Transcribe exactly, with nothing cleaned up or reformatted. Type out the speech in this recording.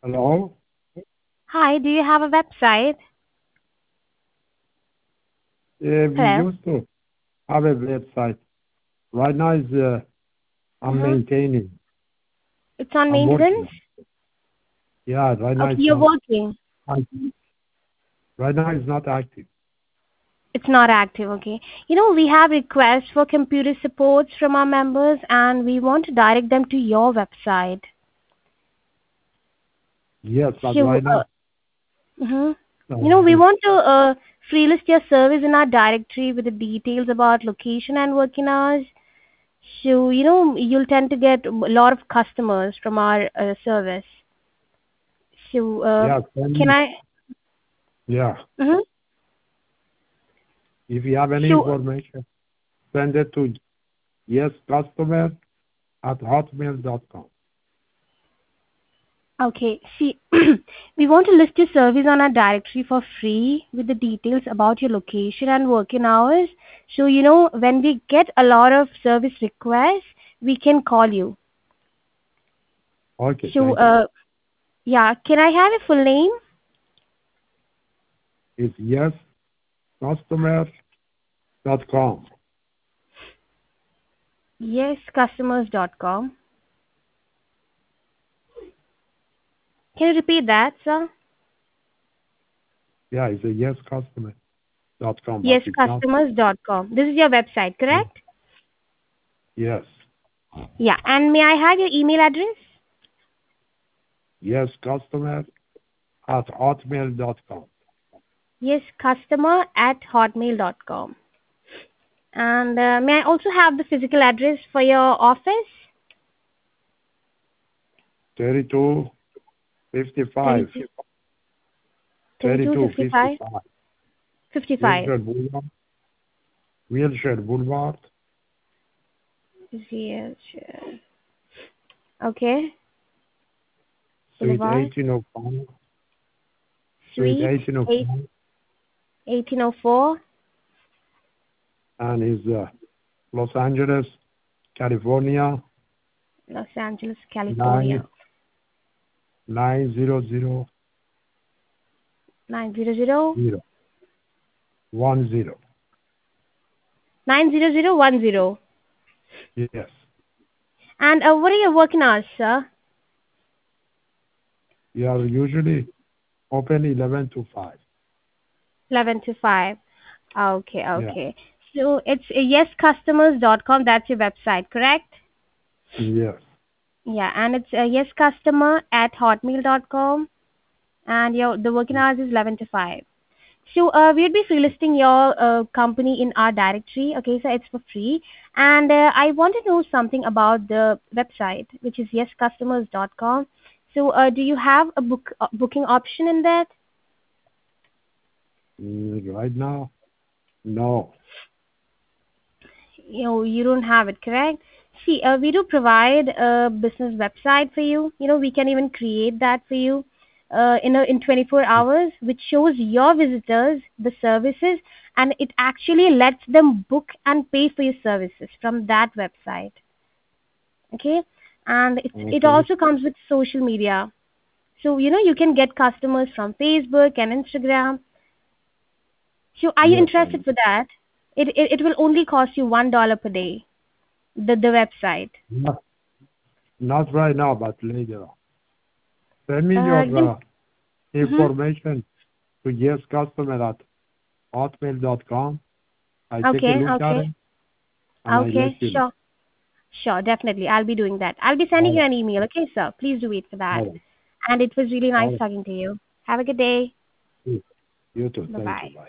Hello? Hi, do you have a website? Uh, we Hello? used to have a website. Right now is uh, I'm Mm-hmm. maintaining. It's on I'm maintenance? working. Yeah, right now Okay, it's you're not working. active. Right now it's not active. It's not active, okay. You know, we have requests for computer supports from our members and we want to direct them to your website. Yes, but So, right uh, now, mhm. You know, we uh, want to uh, free list your service in our directory with the details about location and working hours. So, you know, you'll tend to get a lot of customers from our uh, service. So, uh, yeah, send can me. I? Yeah, Mhm. if you have any So, information, send it to yescustomer at hotmail dot com. okay, see, we want to list your service on our directory for free with the details about your location and working hours. So, you know, when we get a lot of service requests, we can call you. Okay, So, thank you. uh, yeah, can I have a full name? It's yescustomer dot com. Yes, customers dot com. Can you repeat that, sir? Yeah, it's a yescustomer dot com, but Yes, it's not. customers dot com. This is your website, correct? Yes, Yeah, and may I have your email address? yescustomer at hotmail dot com. Yes, customer at hotmail dot com. And uh, may I also have the physical address for your office? thirty-two fifty-five. thirty-two, thirty-two thirty-two fifty-five, fifty-five. fifty-five. Wilshire Boulevard. Wilshire Boulevard. Yes, sure. Okay. Suite Boulevard, eighteen oh five. Suite Suite eighteen oh eight, five. eighteen oh four, And is uh, Los Angeles, California. Los Angeles, California. Nine nine zero zero nine zero zero, zero one zero. nine zero zero one zero. Yes. And uh, what are your working hours, sir? We are usually open eleven to five. eleven to five. Okay, Yeah. okay. So it's uh, yes customers dot com. That's your website, correct? Yes. Yeah, and it's uh, yescustomer at hotmail dot com. And your the working hours is eleven to five. So uh, we'll be free listing your uh, company in our directory. Okay, so it's for free. And uh, I want to know something about the website, which is yes customers dot com. So uh, do you have a book uh, booking option in that? Mm, Right now, no. You know, you don't have it, correct? See, uh, we do provide a business website for you. You know, we can even create that for you uh, in a, in twenty-four hours, which shows your visitors the services, and it actually lets them book and pay for your services from that website. Okay, and it it Okay. also comes with social media. So you know, you can get customers from Facebook and Instagram. So are you Yes, I interested know. for that? It it, it will only cost you one dollar per day. The the website. Not, not right now, but later on. Send me Uh, your then, uh, mhm. information to yescustomer at hotmail dot com. I take a Okay, look at okay, it and I let okay, you know. sure, sure, definitely. I'll be doing that. I'll be All sending you right. an email. Okay, sir. Please do wait for that. All right. And it was really nice All right. talking to you. Have a good day. You you too. Bye Thank you. bye. Bye.